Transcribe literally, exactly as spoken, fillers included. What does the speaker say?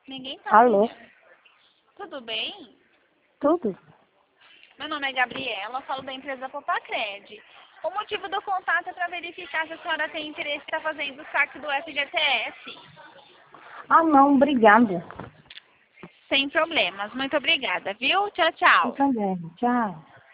Ninguém tá Alô? atendendo. Tudo bem? Tudo? Meu nome é Gabriela, falo da empresa Popacred. O motivo do contato é para verificar se a senhora tem interesse em estar fazendo o saque do F G T S. Ah, não, obrigado. Sem problemas. Muito obrigada, viu? Tchau, Eu tchau. também. Tchau.